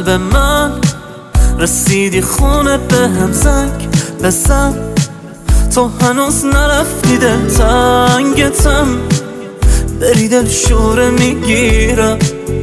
قلب من رسیدی خونه به هم زنگ بزن، تو هنوز نرفتی دلتنگتم، بری دل شوره میگیرم.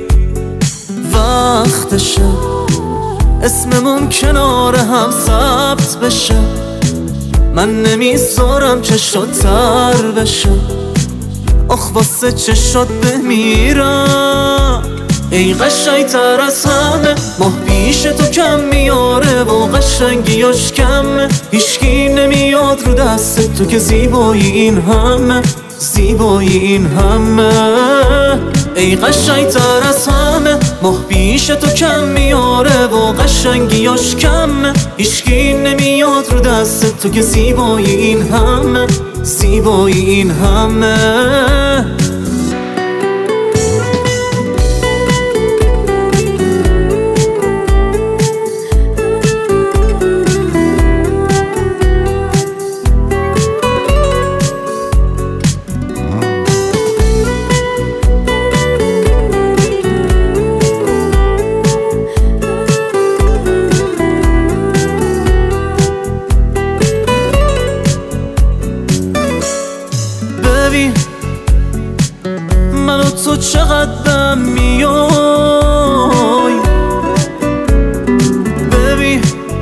وقتشه اسممون کنار هم ثبت بشه، من نمیذارم چشات تر بشه، آخ واسه چشات بمیرم. ای قشنگ تر از همه، ماه پیش تو کم میاره و قشنگیاش کمه، هیچکی نمیاد رو دست تو که زیبایی این همه، زیبایی این همه. ای قشنگ تر از همه، ماه پیش تو کم میاره و قشنگیاش کمه، هیچکی نمیاد رو دست تو که زیبایی این همه، زیبایی این همه. من و تو چقدر میای، ببین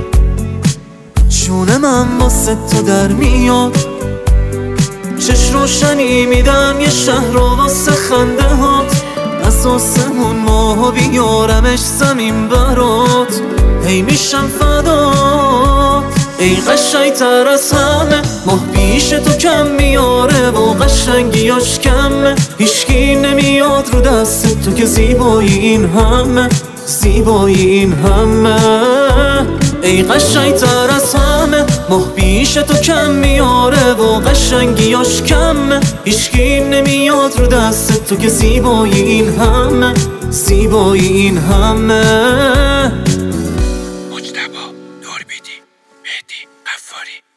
جون من واسه تو در میاد، چش روشنی میدم یه شهر رو واسه خنده هات، از آسمون ماها بیارمش زمین برات، هی میشم فدات. ای قشنگ تر از همه، ماه پیش تو کم میاره و قشنگیاش کمه، هیچکی نمیاد رو دست تو که زیبایی این همه، زیبایی این همه. ای قشنگ تر از همه، ماه پیش تو کم میاره و قشنگیاش کمه، هیچکی نمیاد رو دست تو که زیبایی این همه، زیبایی این همه. مجتبی نوربیدی مهدی قفاری